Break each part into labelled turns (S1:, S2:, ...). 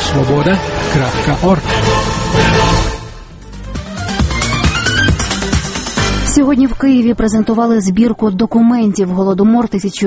S1: radiosvoboda.org.
S2: Сьогодні в Києві презентували збірку документів «Голодомор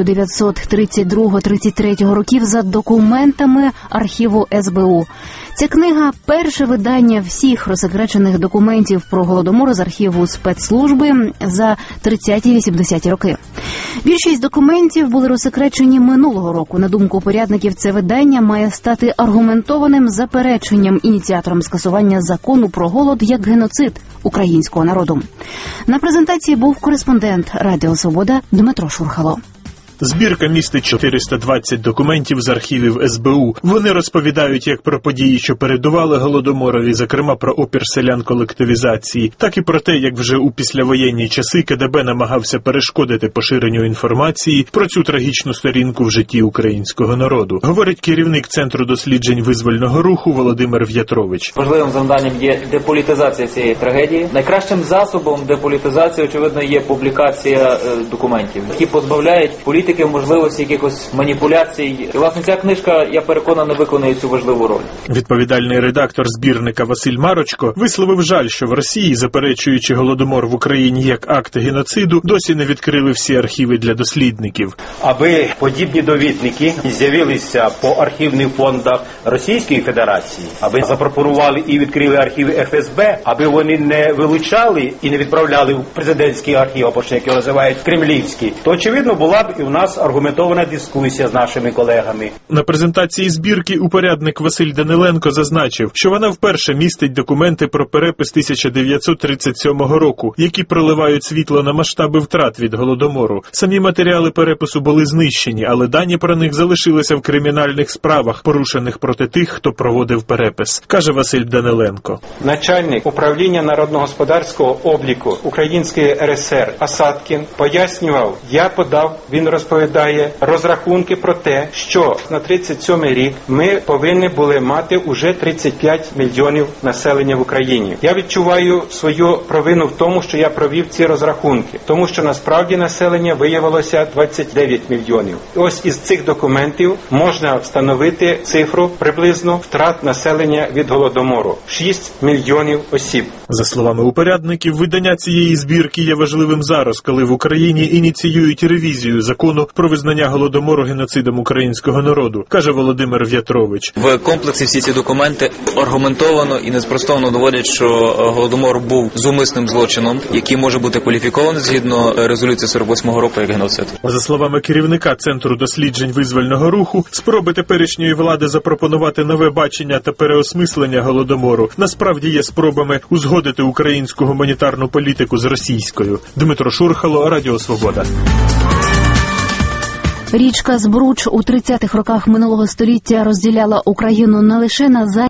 S2: 1932-33 років» за документами архіву СБУ. Ця книга – перше видання всіх розсекречених документів про Голодомор з архіву спецслужби за 30-80 роки. Більшість документів були розсекречені минулого року. На думку порядників, це видання має стати аргументованим запереченням ініціаторам скасування закону про голод як геноцид українського народу. На презентації був кореспондент Радіо Свобода Дмитро Шурхало.
S3: Збірка містить 420 документів з архівів СБУ. Вони розповідають як про події, що передували Голодоморові, зокрема про опір селян колективізації, так і про те, як вже у післявоєнні часи КДБ намагався перешкодити поширенню інформації про цю трагічну сторінку в житті українського народу. Говорить керівник Центру досліджень визвольного руху Володимир В'ятрович.
S4: Важливим завданням є деполітизація цієї трагедії. Найкращим засобом деполітизації, очевидно, є публікація документів, які позбавляють політики можливості якихось маніпуляцій. І, власне, ця книжка, я переконаний, виконує цю важливу роль.
S3: Відповідальний редактор збірника Василь Марочко висловив жаль, що в Росії, заперечуючи Голодомор в Україні як акт геноциду, досі не відкрили всі архіви для дослідників.
S5: Аби подібні довідники з'явилися по архівних фондах Російської Федерації, аби запропонували і відкрили архіви ФСБ, аби вони не вилучали і не відправляли в президентський архів, або ще як його називають кремлівський, то, очевидно, була б і у нас аргументована дискусія з нашими колегами.
S3: На презентації збірки упорядник Василь Даниленко зазначив, що вона вперше містить документи про перепис 1937 року, які проливають світло на масштаби втрат від Голодомору. Самі матеріали перепису були знищені, але дані про них залишилися в кримінальних справах, порушених проти тих, хто проводив перепис, каже Василь Даниленко.
S6: Начальник управління народногосподарського обліку Української РСР Асадкін пояснював, я подав, він розповідає, розрахунки про те, що на 37-й рік ми повинні були мати уже 35 мільйонів населення в Україні. Я відчуваю свою провину в тому, що я провів ці розрахунки, тому що насправді населення виявилося 29 мільйонів. Ось із цих документів можна встановити цифру приблизно втрат населення від Голодомору – 6 мільйонів осіб.
S3: За словами упорядників, видання цієї збірки є важливим зараз, коли в Україні ініціюють ревізію закону про визнання Голодомору геноцидом українського народу, каже Володимир В'ятрович.
S7: В комплексі всі ці документи аргументовано і неспростовно доводять, що Голодомор був зумисним злочином, який може бути кваліфікований згідно резолюції 48-го року як геноцид.
S3: За словами керівника Центру досліджень визвольного руху, спроби теперішньої влади запропонувати нове бачення та переосмислення Голодомору насправді є спробами узгодити українську гуманітарну політику з російською. Дмитро Шурхало, Радіо Свобода.
S2: Річка Збруч у 30-х роках минулого століття розділяла Україну не лише на